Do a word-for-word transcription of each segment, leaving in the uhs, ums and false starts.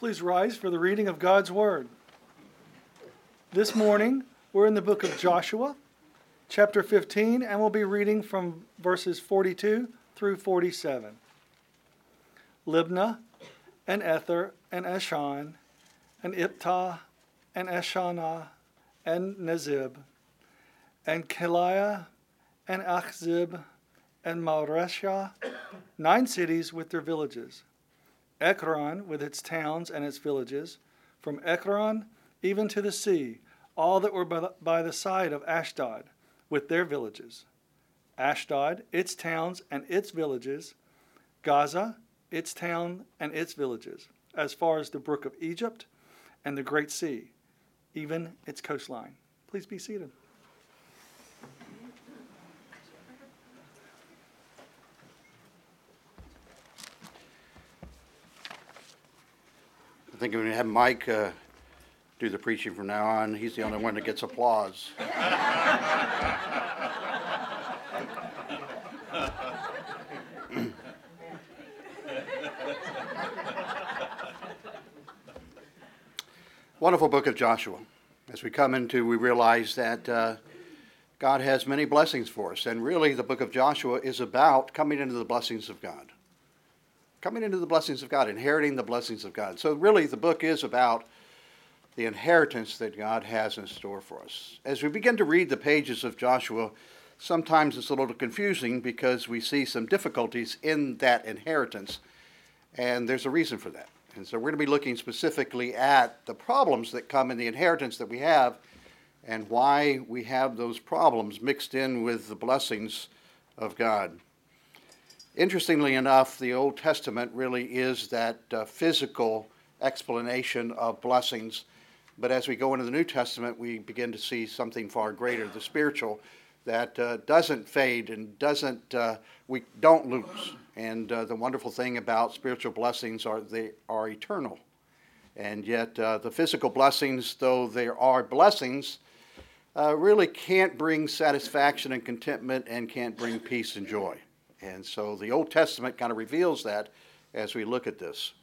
Please rise for the reading of God's Word. This morning, we're in the book of Joshua, chapter fifteen, and we'll be reading from verses forty-two through forty-seven. Libnah, and Ether, and Eshan, and Iptah, and Eshanah, and Nezib, and Keliah, and Achzib, and Mareshah, nine cities with their villages. Ekron with its towns and its villages, from Ekron even to the sea, all that were by the side of Ashdod, with their villages. Ashdod, its towns and its villages. Gaza, its town and its villages, as far as the brook of Egypt and the great sea, even its coastline. Please be seated. I think we're going to have Mike uh, do the preaching from now on. He's the only one that gets applause. Wonderful book of Joshua. As we come into, we realize that uh, God has many blessings for us. And really, the book of Joshua is about coming into the blessings of God. Coming into the blessings of God, inheriting the blessings of God. So really, the book is about the inheritance that God has in store for us. As we begin to read the pages of Joshua, sometimes it's a little confusing because we see some difficulties in that inheritance, and there's a reason for that. And so we're going to be looking specifically at the problems that come in the inheritance that we have and why we have those problems mixed in with the blessings of God. Interestingly enough, the Old Testament really is that uh, physical explanation of blessings. But as we go into the New Testament, we begin to see something far greater, the spiritual, that uh, doesn't fade and doesn't, uh, we don't lose. And uh, the wonderful thing about spiritual blessings are they are eternal. And yet uh, the physical blessings, though they are blessings, uh, really can't bring satisfaction and contentment and can't bring peace and joy. And so the Old Testament kind of reveals that as we look at this.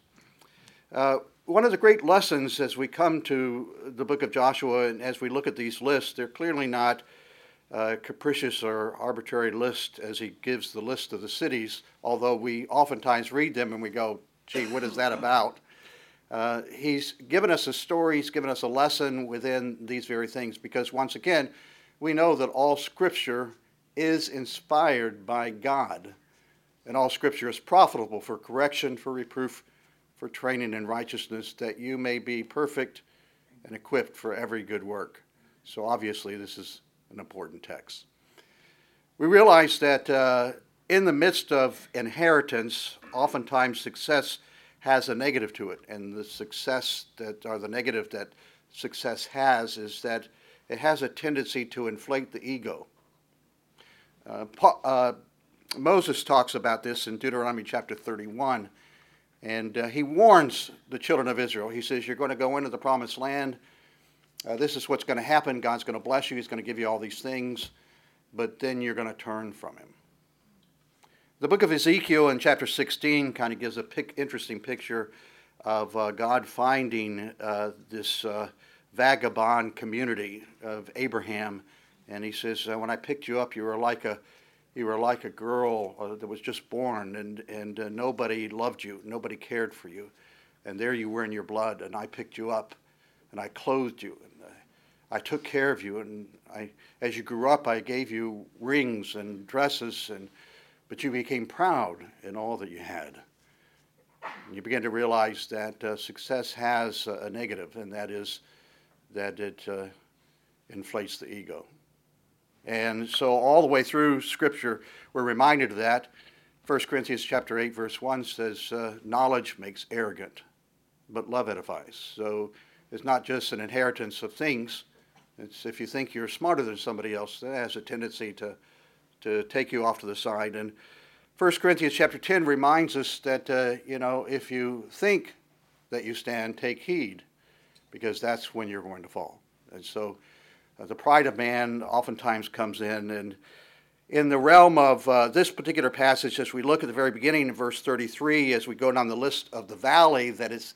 Uh, one of the great lessons as we come to the book of Joshua and as we look at these lists, they're clearly not uh, capricious or arbitrary lists as he gives the list of the cities, although we oftentimes read them and we go, gee, what is that about? Uh, he's given us a story, he's given us a lesson within these very things because once again, we know that all Scripture is inspired by God, and all Scripture is profitable for correction, for reproof, for training in righteousness, that you may be perfect and equipped for every good work. So obviously this is an important text. We realize that uh, in the midst of inheritance, oftentimes success has a negative to it, and the success that, or the negative that success has is that it has a tendency to inflate the ego. Uh, uh, Moses talks about this in Deuteronomy chapter thirty-one, and uh, he warns the children of Israel. He says, you're going to go into the promised land. Uh, this is what's going to happen. God's going to bless you. He's going to give you all these things, but then you're going to turn from him. The book of Ezekiel in chapter sixteen kind of gives a pic- interesting picture of uh, God finding uh, this uh, vagabond community of Abraham. And he says, uh, when I picked you up, you were like a, you were like a girl uh, that was just born, and and uh, nobody loved you, nobody cared for you, and there you were in your blood, and I picked you up, and I clothed you, and uh, I took care of you, and I, as you grew up, I gave you rings and dresses, and but you became proud in all that you had. And you begin to realize that uh, success has a, a negative, and that is that it uh, inflates the ego. And so all the way through Scripture, we're reminded of that. First Corinthians chapter eight, verse one says, uh, knowledge makes arrogant, but love edifies. So it's not just an inheritance of things. It's if you think you're smarter than somebody else, that has a tendency to, to take you off to the side. And First Corinthians chapter ten reminds us that, uh, you know, if you think that you stand, take heed, because that's when you're going to fall. And so Uh, the pride of man oftentimes comes in, and in the realm of uh, this particular passage, as we look at the very beginning in verse thirty-three, as we go down the list of the valley that is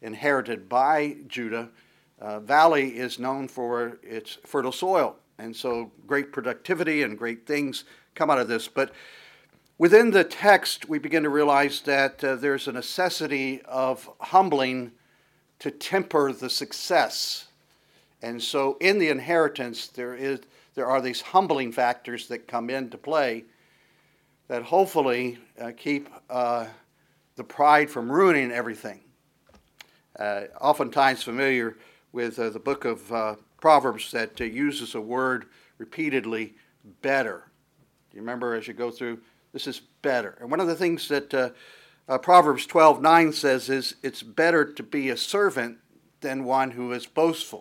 inherited by Judah, uh, Valley is known for its fertile soil. And so great productivity and great things come out of this. But within the text, we begin to realize that uh, there's a necessity of humbling to temper the success. And so in the inheritance, there is there are these humbling factors that come into play that hopefully uh, keep uh, the pride from ruining everything. Uh, oftentimes familiar with uh, the book of uh, Proverbs that uh, uses a word repeatedly, better. You remember as you go through, this is better. And one of the things that uh, uh, Proverbs twelve nine says is, it's better to be a servant than one who is boastful.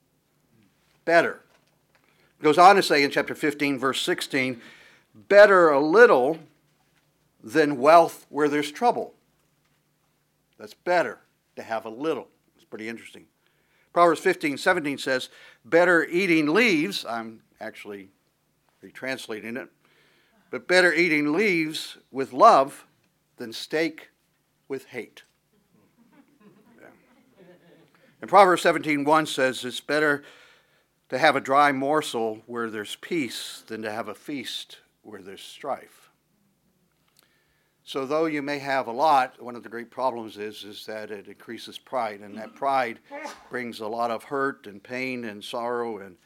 Better. It goes on to say in chapter fifteen, verse sixteen, better a little than wealth where there's trouble. That's better to have a little. It's pretty interesting. Proverbs fifteen seventeen says, better eating leaves, I'm actually retranslating it, but better eating leaves with love than steak with hate. Yeah. And Proverbs seventeen one says, it's better to have a dry morsel where there's peace than to have a feast where there's strife. So though you may have a lot, one of the great problems is, is that it increases pride, and that pride brings a lot of hurt and pain and sorrow, and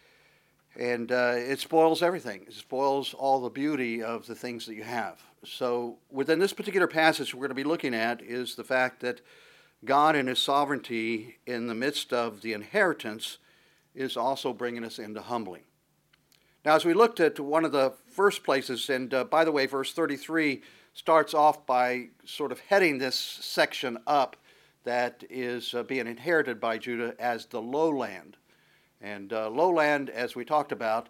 and uh, it spoils everything. It spoils all the beauty of the things that you have. So within this particular passage we're going to be looking at is the fact that God in his sovereignty in the midst of the inheritance is also bringing us into humbling. Now, as we looked at one of the first places, and uh, by the way, verse thirty-three starts off by sort of heading this section up that is uh, being inherited by Judah as the lowland. And uh, lowland, as we talked about,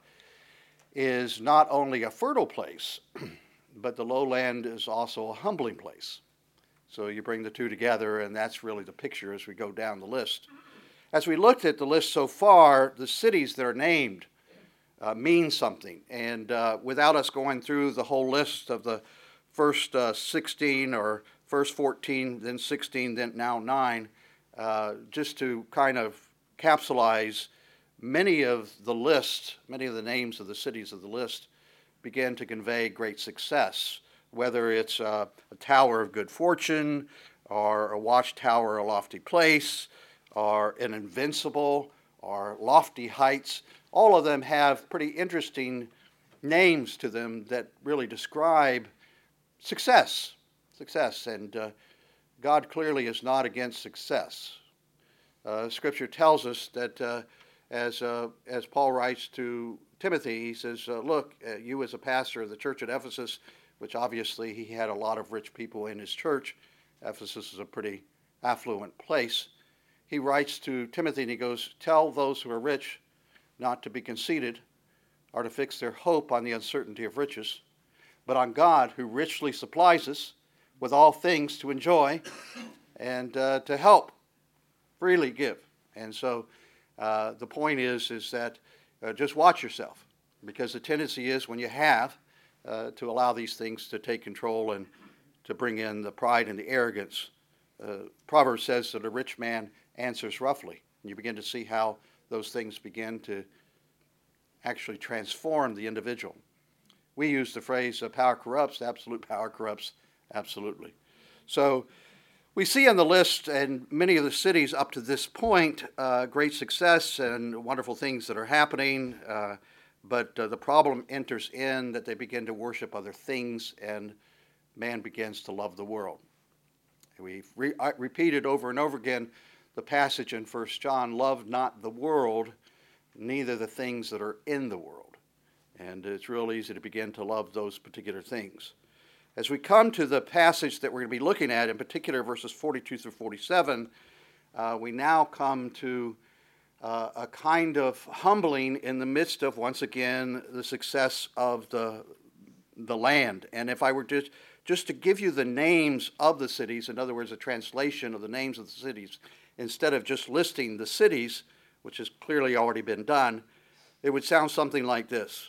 is not only a fertile place, but the lowland is also a humbling place. So you bring the two together, and that's really the picture as we go down the list. As we looked at the list so far, the cities that are named uh, mean something. And uh, without us going through the whole list of the first uh, sixteen or first fourteen, then sixteen, then now nine, uh, just to kind of capsulize many of the list, many of the names of the cities of the list begin to convey great success, whether it's uh, a tower of good fortune or a watchtower, a lofty place, or an invincible, or lofty heights. All of them have pretty interesting names to them that really describe success. Success. And uh, God clearly is not against success. Uh, Scripture tells us that uh, as, uh, as Paul writes to Timothy, he says, uh, look, uh, you as a pastor of the church at Ephesus, which obviously he had a lot of rich people in his church. Ephesus is a pretty affluent place. He writes to Timothy and he goes, tell those who are rich not to be conceited or to fix their hope on the uncertainty of riches, but on God who richly supplies us with all things to enjoy and uh, to help freely give. And so uh, the point is, is that uh, just watch yourself, because the tendency is when you have uh, to allow these things to take control and to bring in the pride and the arrogance. Uh, Proverbs says that a rich man answers roughly. And you begin to see how those things begin to actually transform the individual. We use the phrase uh, power corrupts, absolute power corrupts, absolutely. So we see on the list and many of the cities up to this point uh, great success and wonderful things that are happening, uh, but uh, the problem enters in that they begin to worship other things and man begins to love the world. We've re- repeated over and over again the passage in First John, love not the world, neither the things that are in the world. And it's real easy to begin to love those particular things. As we come to the passage that we're going to be looking at, in particular verses forty-two through forty-seven, uh, we now come to uh, a kind of humbling in the midst of, once again, the success of the, the land. And if I were just, just to give you the names of the cities, in other words, a translation of the names of the cities, instead of just listing the cities, which has clearly already been done, it would sound something like this.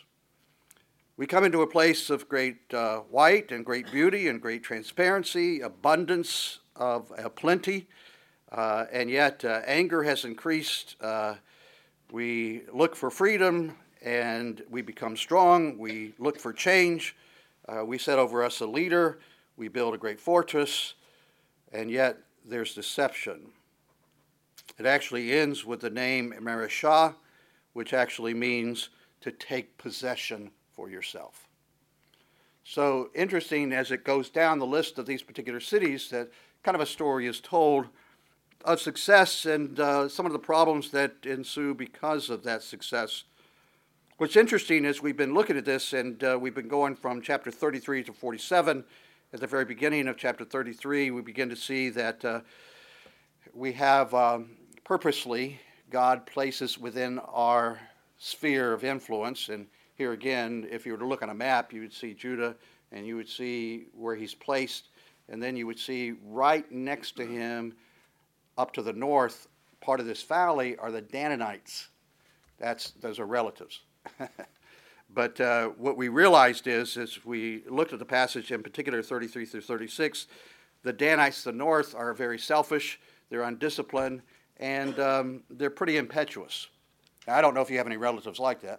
We come into a place of great uh, white and great beauty and great transparency, abundance of uh, plenty. Uh, and yet, uh, anger has increased. Uh, we look for freedom and we become strong. We look for change. Uh, we set over us a leader. We build a great fortress. And yet, there's deception. It actually ends with the name Marishah, which actually means to take possession for yourself. So interesting as it goes down the list of these particular cities that kind of a story is told of success and uh, some of the problems that ensue because of that success. What's interesting is we've been looking at this and uh, we've been going from chapter thirty-three to forty-seven. At the very beginning of chapter thirty-three, we begin to see that uh, we have um, purposely God places within our sphere of influence. And here again, if you were to look on a map, you would see Judah and you would see where he's placed. And then you would see right next to him, up to the north, part of this valley are the Danites. That's, those are relatives. But uh, what we realized is, as we looked at the passage, in particular thirty-three through thirty-six, the Danites to the north are very selfish, they're undisciplined, and um, they're pretty impetuous. Now, I don't know if you have any relatives like that.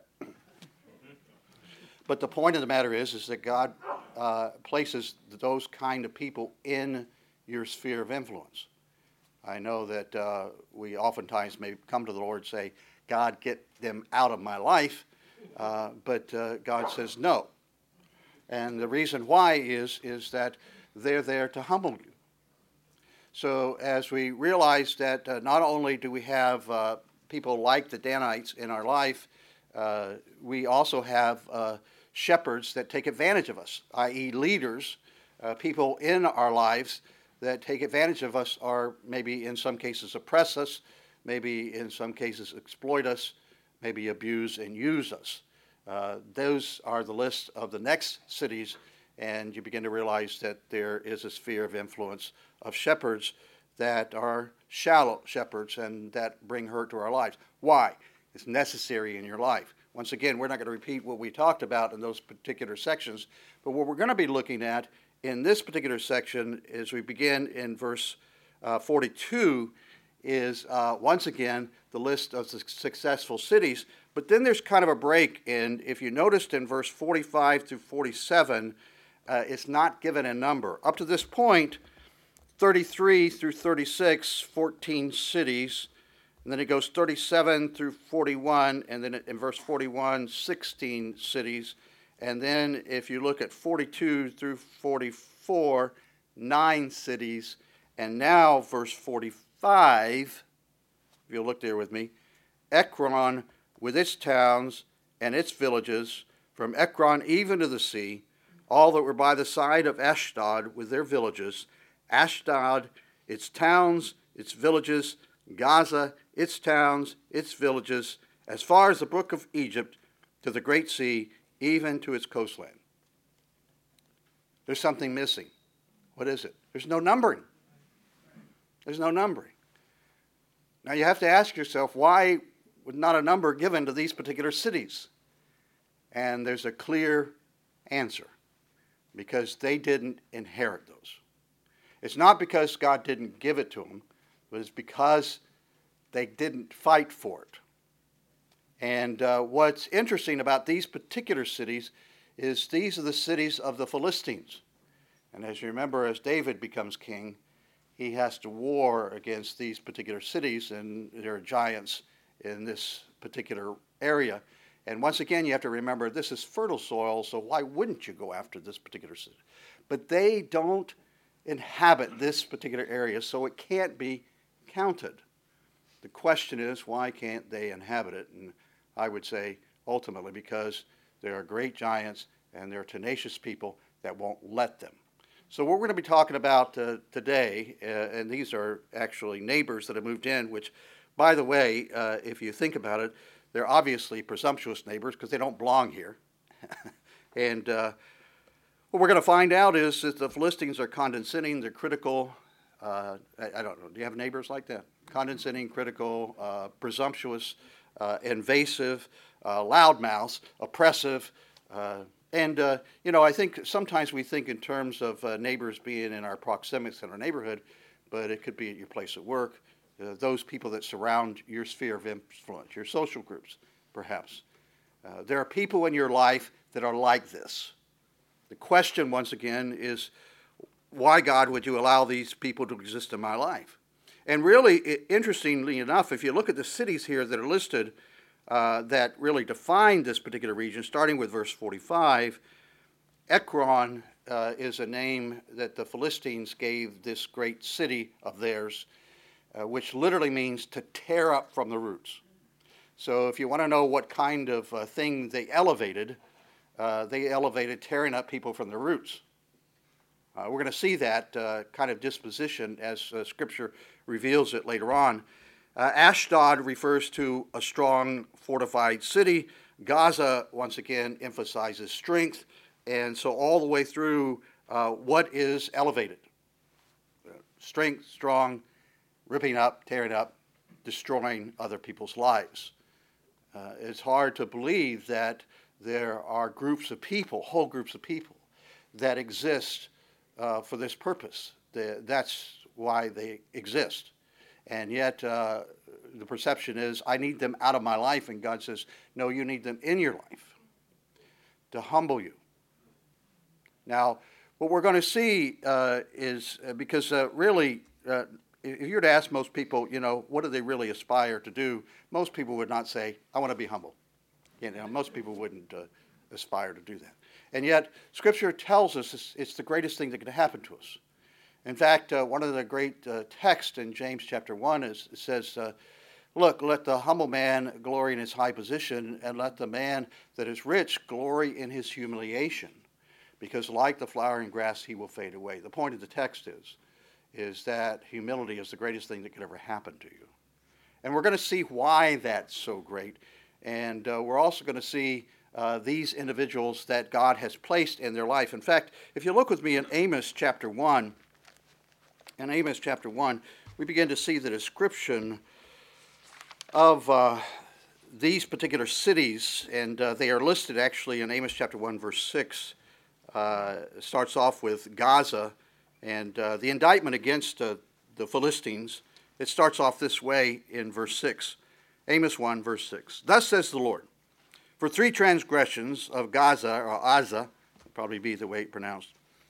But the point of the matter is, is that God uh, places those kind of people in your sphere of influence. I know that uh, we oftentimes may come to the Lord and say, God, get them out of my life. Uh, but uh, God says no. And the reason why is, is that they're there to humble you. So as we realize that uh, not only do we have uh, people like the Danites in our life, uh, we also have uh, shepherds that take advantage of us, that is leaders, uh, people in our lives that take advantage of us, or maybe in some cases oppress us, maybe in some cases exploit us, maybe abuse and use us. Uh, those are the list of the next cities, and you begin to realize that there is a sphere of influence of shepherds that are shallow shepherds and that bring hurt to our lives. Why? It's necessary in your life. Once again, we're not going to repeat what we talked about in those particular sections, but what we're going to be looking at in this particular section as we begin in verse uh, forty-two is uh, once again the list of the successful cities. But then there's kind of a break, and if you noticed in verse forty-five through forty-seven, uh, it's not given a number. Up to this point, thirty-three through thirty-six, fourteen cities, and then it goes thirty-seven through forty-one, and then in verse forty-one, sixteen cities, and then if you look at forty-two through forty-four, nine cities, and now verse forty-five, if you'll look there with me, Ekron with its towns and its villages, from Ekron even to the sea, all that were by the side of Ashdod with their villages, Ashdod, its towns, its villages, Gaza, its towns, its villages, as far as the brook of Egypt, to the great sea, even to its coastland. There's something missing. What is it? There's no numbering. There's no numbering. Now you have to ask yourself, why was not a number given to these particular cities? And there's a clear answer. Because they didn't inherit those. It's not because God didn't give it to them, but it's because they didn't fight for it. And uh, what's interesting about these particular cities is these are the cities of the Philistines. And as you remember, as David becomes king, he has to war against these particular cities, and there are giants in this particular area. And once again, you have to remember this is fertile soil, so why wouldn't you go after this particular city? But they don't inhabit this particular area, so it can't be counted. The question is, why can't they inhabit it? And I would say, ultimately, because there are great giants and there are tenacious people that won't let them. So what we're going to be talking about uh, today, uh, and these are actually neighbors that have moved in, which, by the way, uh, if you think about it, they're obviously presumptuous neighbors because they don't belong here. and uh, what we're going to find out is that the Philistines are condescending, they're critical. Uh, I, I don't know, do you have neighbors like that? Condescending, critical, uh, presumptuous, uh, invasive, uh, loudmouths, oppressive. Uh, and, uh, you know, I think sometimes we think in terms of uh, neighbors being in our proxemics in our neighborhood, but it could be at your place of work, uh, those people that surround your sphere of influence, your social groups, perhaps. Uh, there are people in your life that are like this. The question, once again, is why, God, would you allow these people to exist in my life? And really, interestingly enough, if you look at the cities here that are listed uh, that really define this particular region, starting with verse forty-five, Ekron uh, is a name that the Philistines gave this great city of theirs, uh, which literally means to tear up from the roots. So if you want to know what kind of uh, thing they elevated, uh, they elevated tearing up people from the roots. Uh, we're going to see that uh, kind of disposition as uh, Scripture reveals it later on. Uh, Ashdod refers to a strong, fortified city. Gaza, once again, emphasizes strength. And so all the way through, uh, what is elevated? Uh, strength, strong, ripping up, tearing up, destroying other people's lives. Uh, it's hard to believe that there are groups of people, whole groups of people, that exist uh, for this purpose. The, that's why they exist. And yet uh, the perception is, I need them out of my life. And God says, no, you need them in your life to humble you. Now, what we're going to see uh, is, uh, because uh, really, uh, if you were to ask most people, you know, what do they really aspire to do? Most people would not say, I want to be humble. You know, most people wouldn't uh, aspire to do that. And yet, Scripture tells us it's, it's the greatest thing that can happen to us. In fact, uh, one of the great uh, texts in James chapter one is, it says, uh, look, let the humble man glory in his high position, and let the man that is rich glory in his humiliation, because like the flowering grass, he will fade away. The point of the text is, is that humility is the greatest thing that could ever happen to you. And we're going to see why that's so great. And uh, we're also going to see uh, these individuals that God has placed in their life. In fact, if you look with me in Amos chapter one, in Amos chapter one, we begin to see the description of uh, these particular cities, and uh, they are listed actually in Amos chapter one, verse six. Uh, starts off with Gaza, and uh, the indictment against uh, the Philistines. It starts off this way in verse six. Amos one, verse six. Thus says the Lord, for three transgressions of Gaza, or Azza, probably be the way it's pronounced,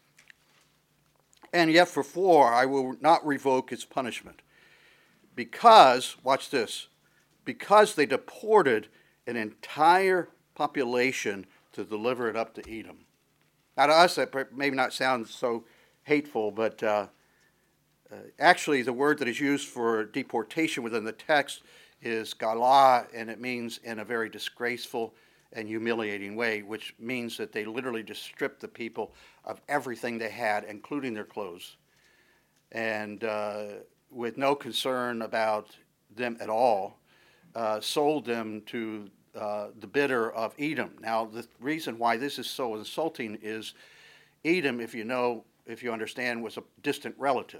and yet for four I will not revoke its punishment. Because, watch this, because they deported an entire population to deliver it up to Edom. Now to us that may not sound so hateful, but uh, uh, actually the word that is used for deportation within the text is galah, and it means in a very disgraceful and humiliating way, which means that they literally just stripped the people of everything they had, including their clothes, and uh, with no concern about them at all, uh, sold them to uh, the bidder of Edom. Now, the reason why this is so insulting is Edom, if you know, if you understand, was a distant relative.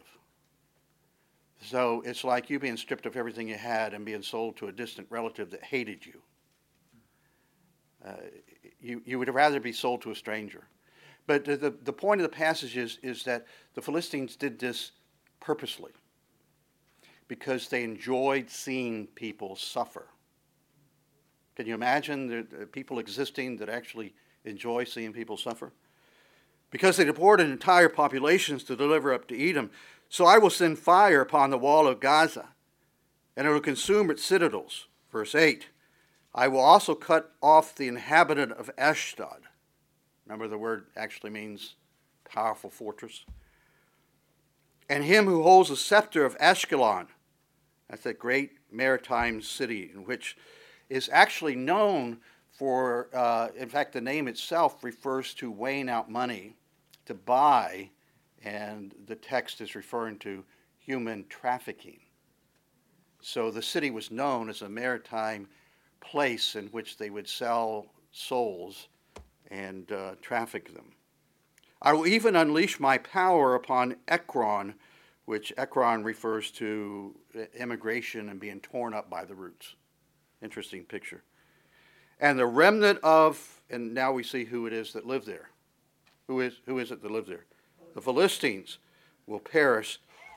So it's like you being stripped of everything you had and being sold to a distant relative that hated you. Uh, you, you would rather be sold to a stranger. But the, the, the point of the passage is, is that the Philistines did this purposely because they enjoyed seeing people suffer. Can you imagine the, the people existing that actually enjoy seeing people suffer? Because they deported entire populations to deliver up to Edom. So I will send fire upon the wall of Gaza, and it will consume its citadels. Verse eight, I will also cut off the inhabitant of Ashdod. Remember, the word actually means powerful fortress. And him who holds the scepter of Ashkelon. That's that great maritime city in which is actually known for, uh, in fact, the name itself refers to weighing out money to buy, and the text is referring to human trafficking. So the city was known as a maritime place in which they would sell souls and uh, traffic them. I will even unleash my power upon Ekron, which Ekron refers to immigration and being torn up by the roots. Interesting picture. And the remnant of, and now we see who it is that lived there. Who is, who is it that lived there? The Philistines will perish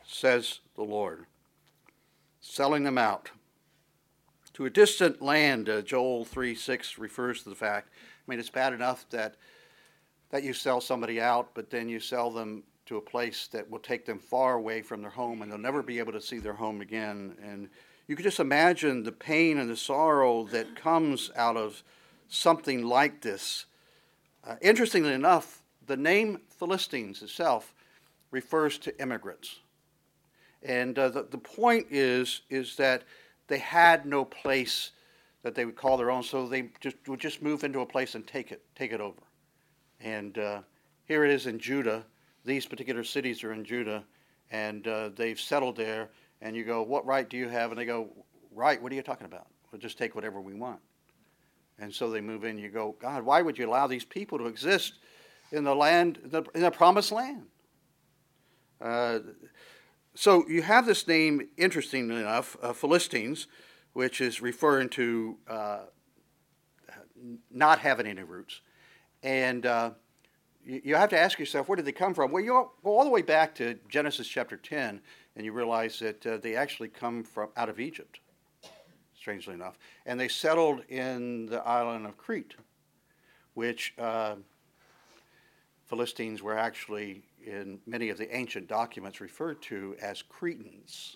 says the Lord, selling them out to a distant land. uh, Joel three six refers to the fact. I mean, it's bad enough that that you sell somebody out, but then you sell them to a place that will take them far away from their home, and they'll never be able to see their home again. And you can just imagine the pain and the sorrow that comes out of something like this. Uh, interestingly enough, the name Philistines itself refers to immigrants. And uh, the, the point is, is that they had no place that they would call their own, so they just would just move into a place and take it, take it over. And uh, here it is in Judah. These particular cities are in Judah, and uh, they've settled there. And you go, what right do you have? And they go, right, what are you talking about? We'll just take whatever we want. And so they move in. You go, God, why would you allow these people to exist in the land, in the promised land? Uh, so you have this name, interestingly enough, uh, Philistines, which is referring to uh, not having any roots. And uh, you, you have to ask yourself, where did they come from? Well, you go all the way back to Genesis chapter ten, and you realize that uh, they actually come from out of Egypt, strangely enough. And they settled in the island of Crete, which uh, Philistines were actually, in many of the ancient documents, referred to as Cretans.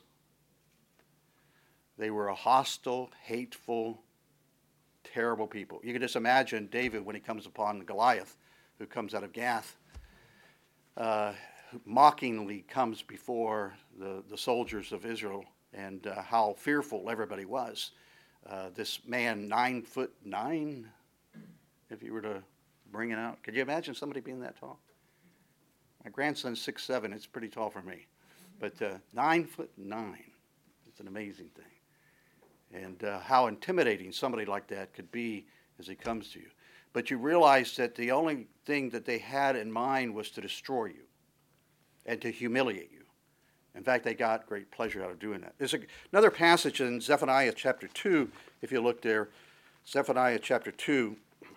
They were a hostile, hateful, terrible people. You can just imagine David when he comes upon Goliath, who comes out of Gath, uh, who mockingly comes before the, the soldiers of Israel, and uh, how fearful everybody was. Uh, this man, nine foot nine, if you were to bring it out. Could you imagine somebody being that tall? My grandson's six seven. It's pretty tall for me. But uh, nine foot nine. It's an amazing thing. And uh, how intimidating somebody like that could be as he comes to you. But you realize that the only thing that they had in mind was to destroy you and to humiliate you. In fact, they got great pleasure out of doing that. There's a, another passage in Zephaniah chapter two, if you look there. Zephaniah chapter two.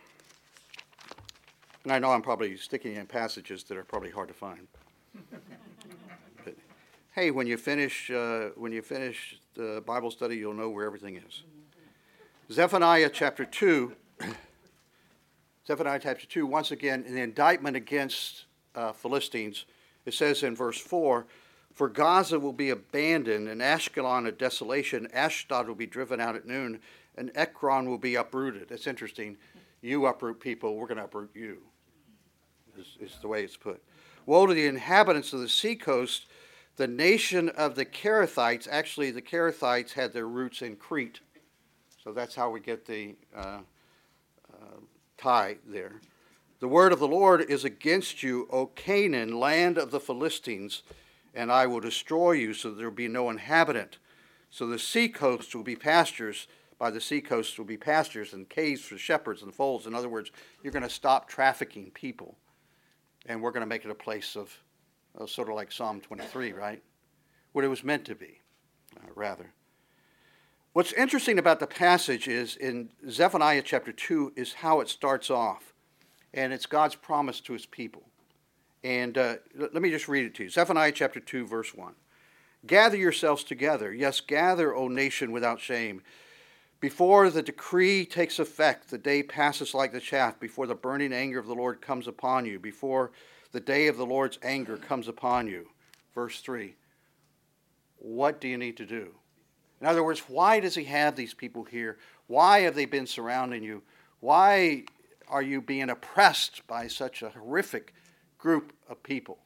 And I know I'm probably sticking in passages that are probably hard to find. But, hey, when you finish uh, when you finish the Bible study, you'll know where everything is. Zephaniah chapter two. Zephaniah chapter two, once again, in the indictment against uh, Philistines, it says in verse four, "For Gaza will be abandoned, and Ashkelon a desolation. Ashdod will be driven out at noon, and Ekron will be uprooted." That's interesting. You uproot people, we're going to uproot you, is, is the way it's put. "Woe to the inhabitants of the seacoast, the nation of the Kerethites." Actually, the Kerethites had their roots in Crete. So that's how we get the uh, uh, tie there. "The word of the Lord is against you, O Canaan, land of the Philistines, and I will destroy you so that there will be no inhabitant. So the seacoast will be pastures. By the seacoast will be pastures and caves for shepherds and folds." In other words, you're going to stop trafficking people, and we're going to make it a place of, uh, sort of like Psalm twenty-three, right? What it was meant to be, uh, rather. What's interesting about the passage is in Zephaniah chapter two is how it starts off, and it's God's promise to his people. And uh, let me just read it to you. Zephaniah chapter two, verse one. "Gather yourselves together. Yes, gather, O nation, without shame. Before the decree takes effect, the day passes like the chaff, before the burning anger of the Lord comes upon you, before the day of the Lord's anger comes upon you." Verse three. What do you need to do? In other words, why does he have these people here? Why have they been surrounding you? Why are you being oppressed by such a horrific group of people?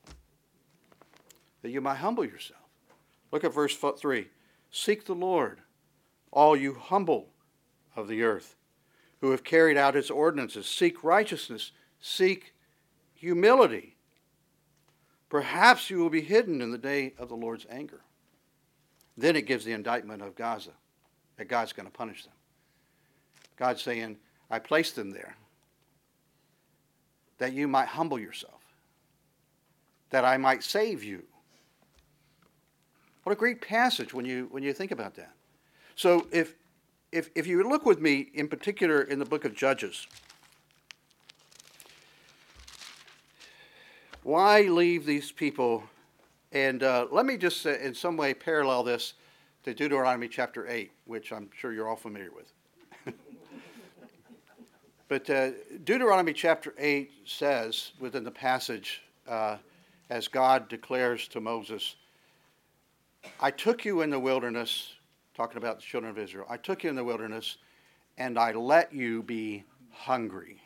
That you might humble yourself. Look at verse three. "Seek the Lord, all you humble of the earth, who have carried out his ordinances. Seek righteousness. Seek humility. Perhaps you will be hidden in the day of the Lord's anger." Then it gives the indictment of Gaza, that God's going to punish them. God's saying, I placed them there that you might humble yourself, that I might save you. What a great passage when you when you think about that. So if if if you look with me in particular in the book of Judges, why leave these people And uh, let me just uh, in some way parallel this to Deuteronomy chapter eight, which I'm sure you're all familiar with. But uh, Deuteronomy chapter eight says within the passage, uh, as God declares to Moses, I took you in the wilderness, talking about the children of Israel, I took you in the wilderness and I let you be hungry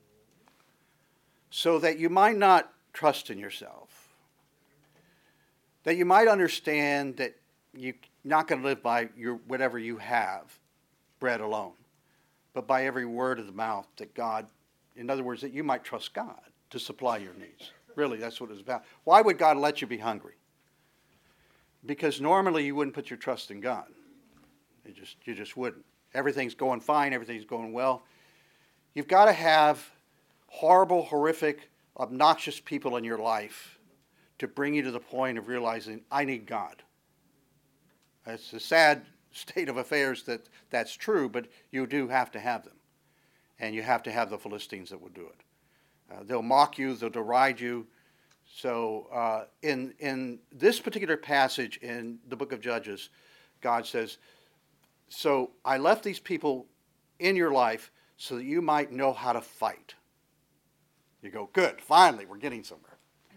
so that you might not trust in yourself, that you might understand that you're not going to live by your whatever you have, bread alone, but by every word of the mouth that God, in other words, that you might trust God to supply your needs. Really, that's what it's about. Why would God let you be hungry? Because normally you wouldn't put your trust in God. You just, you just wouldn't. Everything's going fine. Everything's going well. You've got to have horrible, horrific, obnoxious people in your life to bring you to the point of realizing, I need God. It's a sad state of affairs that that's true, but you do have to have them. And you have to have the Philistines that will do it. Uh, they'll mock you. They'll deride you. So uh, in, in this particular passage in the book of Judges, God says, so I left these people in your life so that you might know how to fight. You go, good, finally, we're getting somewhere.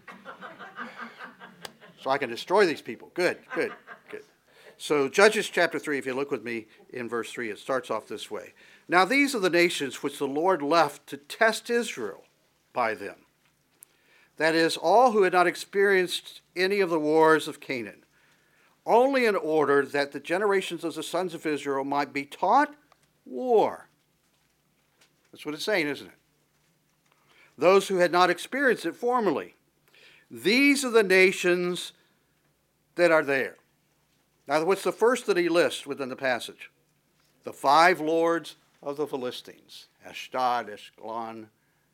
So I can destroy these people. Good, good, good. So Judges chapter three, if you look with me in verse three, it starts off this way. Now these are the nations which the Lord left to test Israel by them. That is, all who had not experienced any of the wars of Canaan, only in order that the generations of the sons of Israel might be taught war. That's what it's saying, isn't it? Those who had not experienced it formerly. These are the nations that are there. Now, what's the first that he lists within the passage? The five lords of the Philistines. Ashdod, Ashkelon.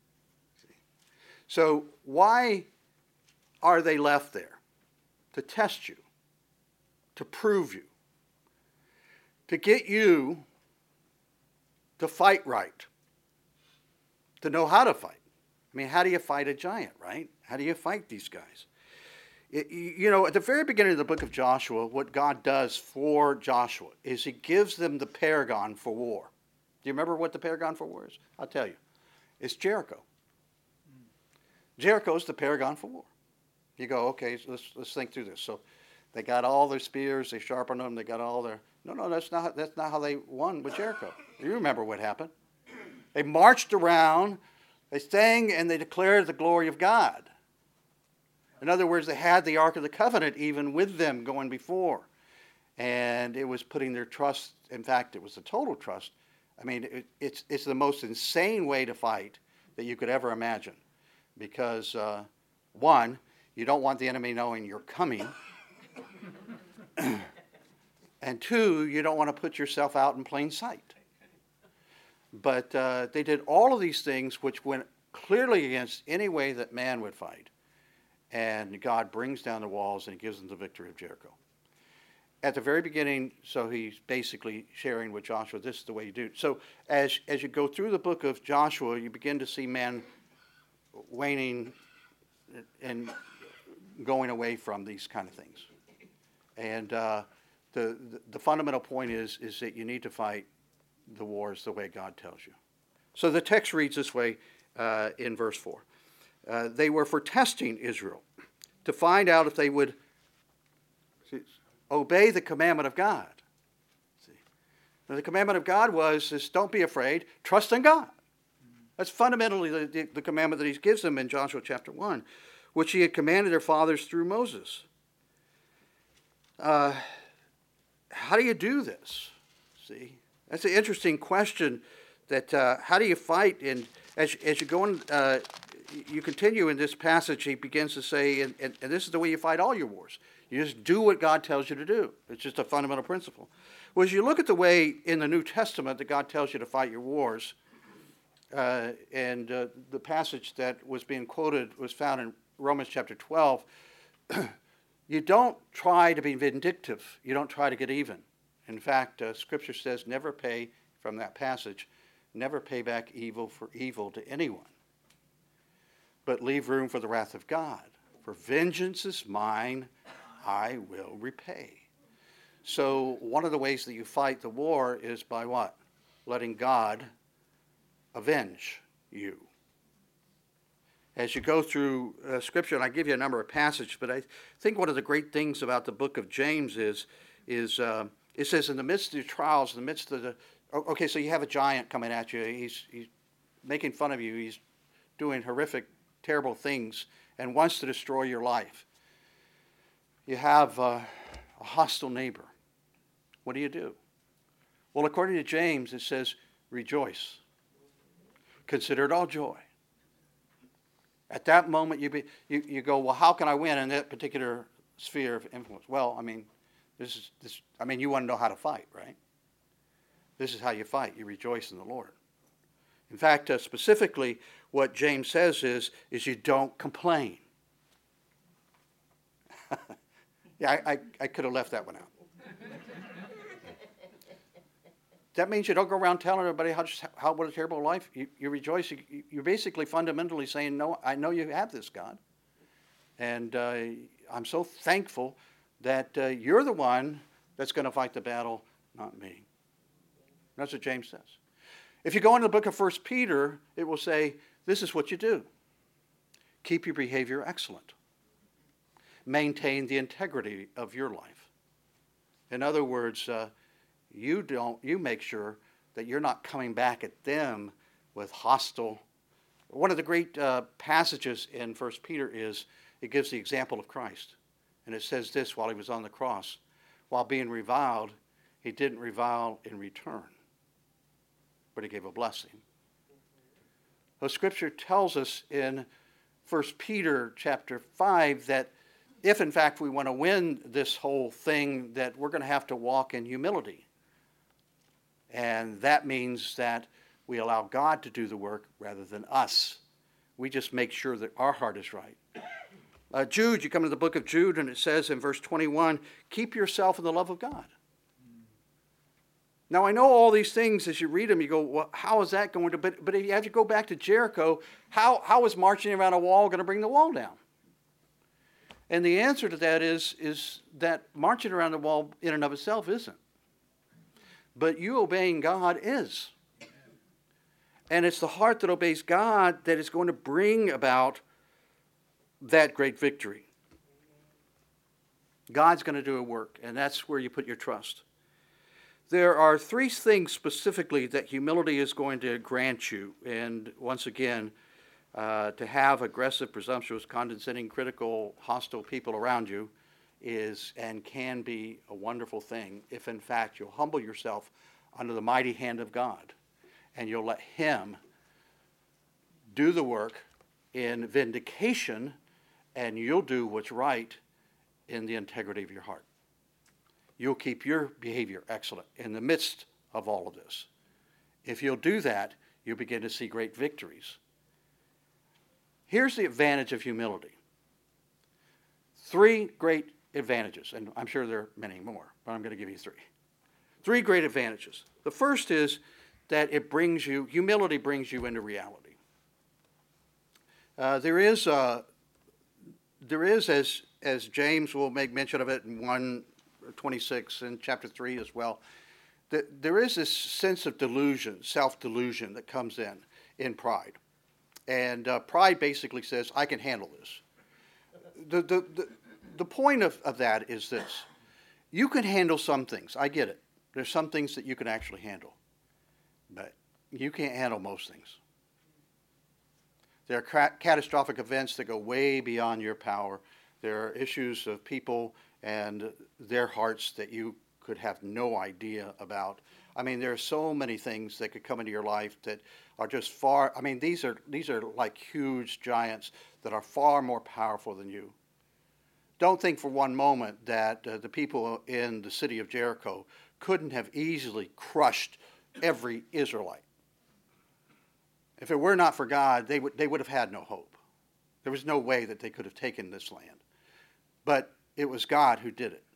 So why are they left there? To test you. To prove you. To get you to fight right. To know how to fight. I mean, how do you fight a giant, right? How do you fight these guys? It, you know, at the very beginning of the book of Joshua, what God does for Joshua is he gives them the paragon for war. Do you remember what the paragon for war is? I'll tell you. It's Jericho. Jericho is the paragon for war. You go, okay, so let's let's think through this. So they got all their spears, they sharpened them, they got all their... No, no, that's not, that's not how they won with Jericho. You remember what happened. They marched around, they sang, and they declared the glory of God. In other words, they had the Ark of the Covenant even with them going before. And it was putting their trust, in fact, it was a total trust. I mean, it, it's, it's the most insane way to fight that you could ever imagine. Because, uh, one, you don't want the enemy knowing you're coming. And two, you don't want to put yourself out in plain sight. But uh, they did all of these things which went clearly against any way that man would fight. And God brings down the walls and he gives them the victory of Jericho. At the very beginning, so he's basically sharing with Joshua, this is the way you do it. So as, as you go through the book of Joshua, you begin to see men waning and going away from these kind of things. And uh, the, the the fundamental point is, is that you need to fight the wars the way God tells you. So the text reads this way uh, in verse four. Uh, they were for testing Israel to find out if they would see, obey the commandment of God. See? Now, the commandment of God was is don't be afraid, trust in God. That's fundamentally the, the, the commandment that he gives them in Joshua chapter one, which he had commanded their fathers through Moses. Uh, how do you do this? See, that's an interesting question. That uh, how do you fight? And as as you go on, uh, you continue in this passage. He begins to say, and, and, and this is the way you fight all your wars. You just do what God tells you to do. It's just a fundamental principle. Well, as you look at the way in the New Testament that God tells you to fight your wars, uh, and uh, the passage that was being quoted was found in Romans chapter twelve. You don't try to be vindictive. You don't try to get even. In fact, uh, Scripture says never pay, from that passage, never pay back evil for evil to anyone, but leave room for the wrath of God. For vengeance is mine, I will repay. So one of the ways that you fight the war is by what? Letting God avenge you. As you go through uh, Scripture, and I give you a number of passages, but I think one of the great things about the book of James is, is uh, it says in the midst of your trials, in the midst of the, okay, so you have a giant coming at you. He's, he's making fun of you. He's doing horrific, terrible things and wants to destroy your life. You have uh, a hostile neighbor. What do you do? Well, according to James, it says, rejoice. Consider it all joy. At that moment, you, be, you you go, well, how can I win in that particular sphere of influence? Well, I mean, this is this. I mean, you want to know how to fight, right? This is how you fight. You rejoice in the Lord. In fact, uh, specifically, what James says is, is you don't complain. yeah, I, I, I could have left that one out. That means you don't go around telling everybody how, just, how what a terrible life. You, you rejoice. You, you're basically fundamentally saying, no, I know you have this, God. And uh, I'm so thankful that uh, you're the one that's going to fight the battle, not me. That's what James says. If you go into the book of First Peter, it will say, this is what you do. Keep your behavior excellent. Maintain the integrity of your life. In other words, uh, You don't. You make sure that you're not coming back at them with hostile. One of the great uh, passages in First Peter is it gives the example of Christ, and it says this: while he was on the cross, while being reviled, he didn't revile in return, but he gave a blessing. The Scripture tells us in First Peter chapter five that if in fact we want to win this whole thing, that we're going to have to walk in humility. And that means that we allow God to do the work rather than us. We just make sure that our heart is right. Uh, Jude, you come to the book of Jude, and it says in verse twenty-one, keep yourself in the love of God. Now, I know all these things as you read them, you go, well, how is that going to, but, but if you have to go back to Jericho, how, how is marching around a wall going to bring the wall down? And the answer to that is, is that marching around the wall in and of itself isn't. But you obeying God is. And it's the heart that obeys God that is going to bring about that great victory. God's going to do a work, and that's where you put your trust. There are three things specifically that humility is going to grant you. And once again, uh, to have aggressive, presumptuous, condescending, critical, hostile people around you is and can be a wonderful thing if in fact you'll humble yourself under the mighty hand of God and you'll let him do the work in vindication, and you'll do what's right in the integrity of your heart. You'll keep your behavior excellent in the midst of all of this. If you'll do that, you'll begin to see great victories. Here's the advantage of humility. Three great advantages, and I'm sure there are many more, but I'm going to give you three. Three great advantages. The first is that it brings you, humility brings you into reality. Uh, there is, uh, there is as, as James will make mention of it in one twenty-six and chapter three as well, that there is this sense of delusion, self-delusion that comes in, in pride. And uh, pride basically says, I can handle this. The, the, the, the point of, of that is this. You can handle some things. I get it. There's some things that you can actually handle. But you can't handle most things. There are ca- catastrophic events that go way beyond your power. There are issues of people and their hearts that you could have no idea about. I mean, there are so many things that could come into your life that are just far, I mean, these are these are like huge giants that are far more powerful than you. Don't think for one moment that uh, the people in the city of Jericho couldn't have easily crushed every Israelite. If it were not for God, they would they would have had no hope. There was no way that they could have taken this land. But it was God who did it.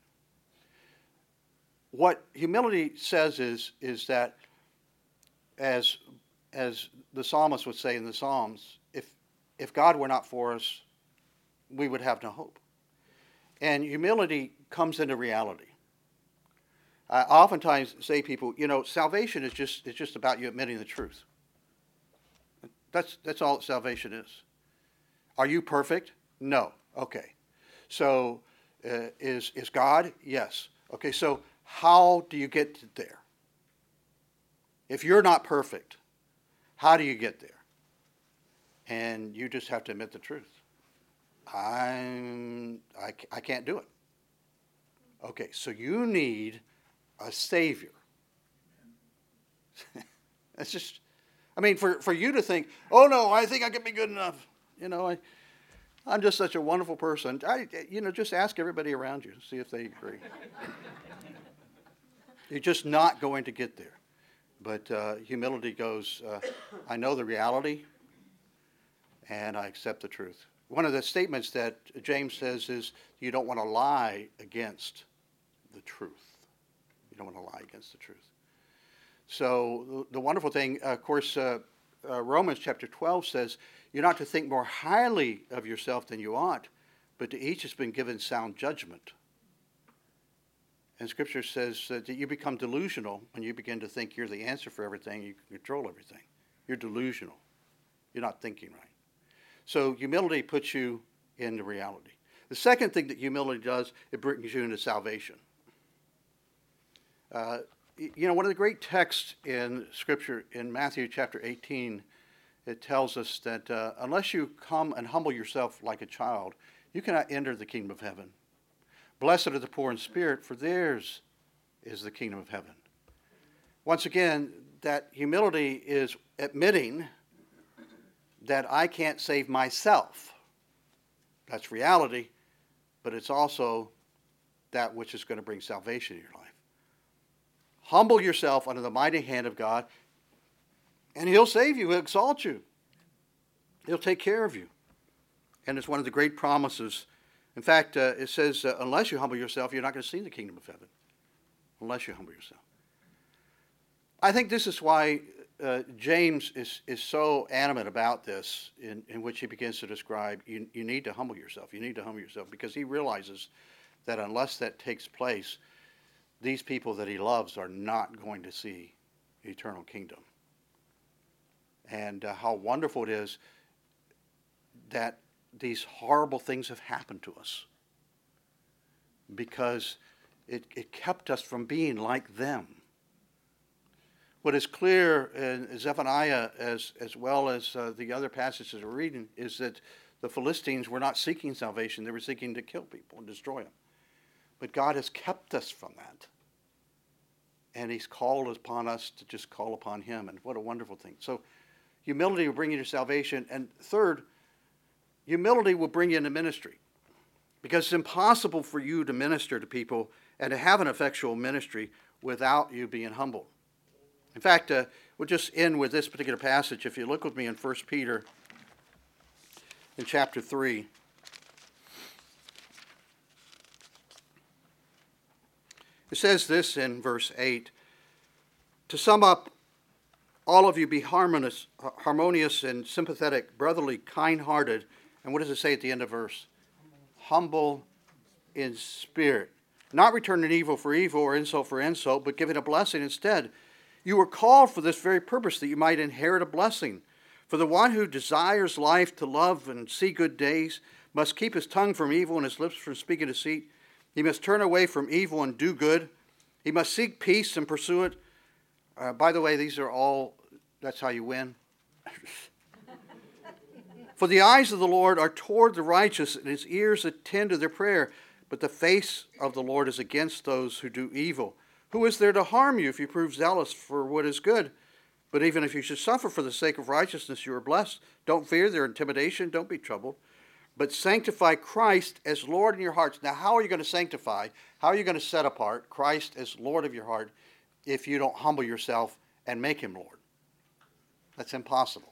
What humility says is, is that, as, as the psalmist would say in the Psalms, if, if God were not for us, we would have no hope. And humility comes into reality. I oftentimes say to people, you know, salvation is just, it's just about you admitting the truth. That's, that's all that salvation is. Are you perfect? No. Okay. So uh, is, is God? Yes. Okay, so how do you get there? If you're not perfect, how do you get there? And you just have to admit the truth. I'm, I, I can't do it. Okay, so you need a Savior. That's just, I mean, for, for you to think, oh no, I think I can be good enough. You know, I, I'm just such a wonderful person. I, you know, just ask everybody around you, see if they agree. You're just not going to get there. But uh, humility goes, uh, I know the reality, and I accept the truth. One of the statements that James says is, you don't want to lie against the truth. You don't want to lie against the truth. So the wonderful thing, of course, uh, uh, Romans chapter twelve says, you're not to think more highly of yourself than you ought, but to each has been given sound judgment. And Scripture says that you become delusional when you begin to think you're the answer for everything, you can control everything. You're delusional. You're not thinking right. So humility puts you into reality. The second thing that humility does, it brings you into salvation. Uh, you know, one of the great texts in Scripture, in Matthew chapter eighteen, it tells us that uh, unless you come and humble yourself like a child, you cannot enter the kingdom of heaven. Blessed are the poor in spirit, for theirs is the kingdom of heaven. Once again, that humility is admitting that I can't save myself. That's reality, but it's also that which is going to bring salvation in your life. Humble yourself under the mighty hand of God, and He'll save you, He'll exalt you. He'll take care of you. And it's one of the great promises. In fact, uh, it says, uh, unless you humble yourself, you're not going to see the kingdom of heaven. Unless you humble yourself. I think this is why uh, James is, is so animate about this, in, in which he begins to describe, you, you need to humble yourself. You need to humble yourself, because he realizes that unless that takes place, these people that he loves are not going to see eternal kingdom. And uh, how wonderful it is that these horrible things have happened to us, because it, it kept us from being like them. What is clear in Zephaniah, as, as well as uh, the other passages we're reading, is that the Philistines were not seeking salvation. They were seeking to kill people and destroy them. But God has kept us from that. And He's called upon us to just call upon Him. And what a wonderful thing. So humility will bring you to salvation. And third, humility will bring you into ministry. Because it's impossible for you to minister to people and to have an effectual ministry without you being humble. In fact, uh, we'll just end with this particular passage. If you look with me in First Peter in chapter three. It says this in verse eight. To sum up, all of you be harmonious, harmonious and sympathetic, brotherly, kind-hearted. And what does it say at the end of verse? Humble in spirit. Not returning evil for evil or insult for insult, but giving a blessing instead. You were called for this very purpose, that you might inherit a blessing. For the one who desires life to love and see good days must keep his tongue from evil and his lips from speaking deceit. He must turn away from evil and do good. He must seek peace and pursue it. Uh, by the way, these are all, that's how you win. For the eyes of the Lord are toward the righteous, and His ears attend to their prayer. But the face of the Lord is against those who do evil. Who is there to harm you if you prove zealous for what is good? But even if you should suffer for the sake of righteousness, you are blessed. Don't fear their intimidation. Don't be troubled. But sanctify Christ as Lord in your hearts. Now, how are you going to sanctify? How are you going to set apart Christ as Lord of your heart if you don't humble yourself and make Him Lord? That's impossible.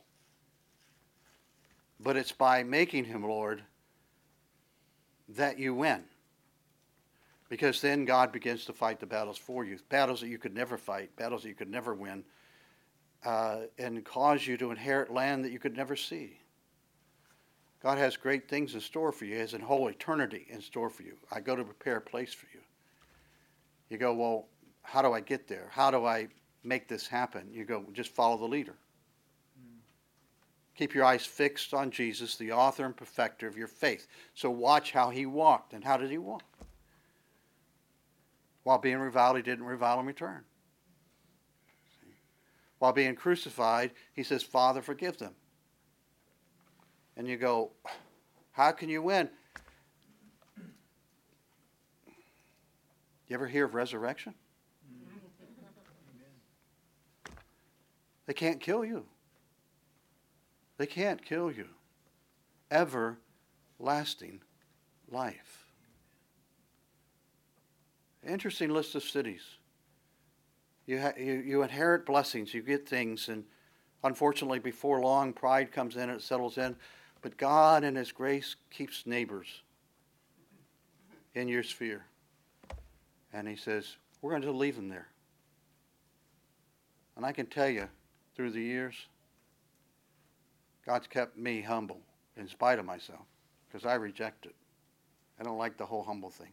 But it's by making Him Lord that you win. Because then God begins to fight the battles for you. Battles that you could never fight. Battles that you could never win. Uh, and cause you to inherit land that you could never see. God has great things in store for you. He has a whole eternity in store for you. I go to prepare a place for you. You go, well, how do I get there? How do I make this happen? You go, just follow the leader. Mm. Keep your eyes fixed on Jesus, the author and perfecter of your faith. So watch how he walked. And how did he walk? While being reviled, he didn't revile in return. While being crucified, he says, Father, forgive them. And you go, how can you win? You ever hear of resurrection? They can't kill you. They can't kill you. Everlasting life. Interesting list of cities. You, ha- you you inherit blessings. You get things, and unfortunately, before long, pride comes in and it settles in. But God, in His grace, keeps neighbors in your sphere, and He says, "We're going to leave them there." And I can tell you, through the years, God's kept me humble in spite of myself, because I reject it. I don't like the whole humble thing.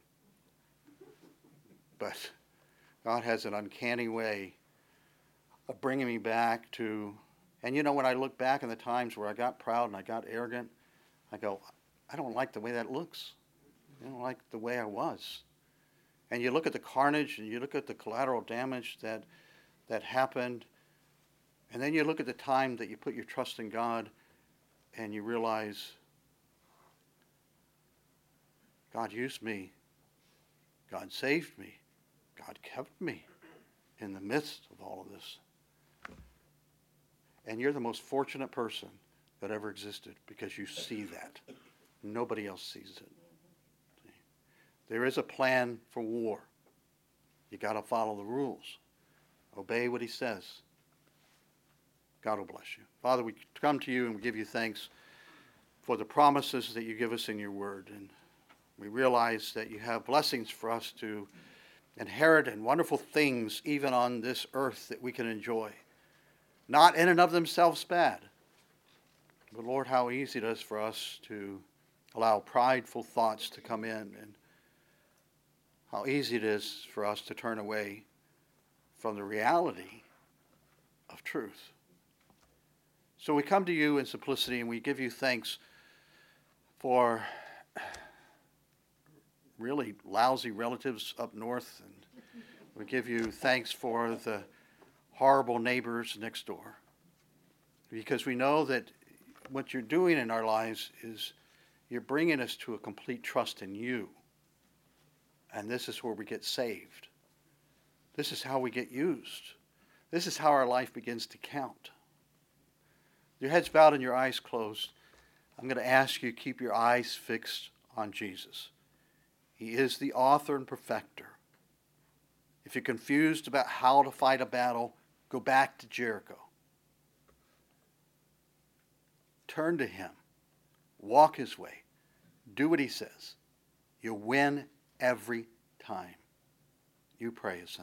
But God has an uncanny way of bringing me back to, and you know, when I look back in the times where I got proud and I got arrogant, I go, I don't like the way that looks. I don't like the way I was. And you look at the carnage and you look at the collateral damage that that happened, and then you look at the time that you put your trust in God and you realize, God used me. God saved me. God kept me in the midst of all of this. And you're the most fortunate person that ever existed because you see that. Nobody else sees it. There is a plan for war. You got to follow the rules. Obey what he says. God will bless you. Father, we come to you and we give you thanks for the promises that you give us in your word. And we realize that you have blessings for us to inherit and wonderful things even on this earth that we can enjoy. Not in and of themselves bad. But Lord, how easy it is for us to allow prideful thoughts to come in, and how easy it is for us to turn away from the reality of truth. So we come to you in simplicity and we give you thanks for really lousy relatives up north, and we give you thanks for the horrible neighbors next door, because we know that what you're doing in our lives is you're bringing us to a complete trust in you, and this is where we get saved. This is how we get used. This is how our life begins to count. Your heads bowed and your eyes closed. I'm going to ask you to keep your eyes fixed on Jesus. He is the author and perfecter. If you're confused about how to fight a battle, go back to Jericho. Turn to him. Walk his way. Do what he says. You'll win every time. You pray, son.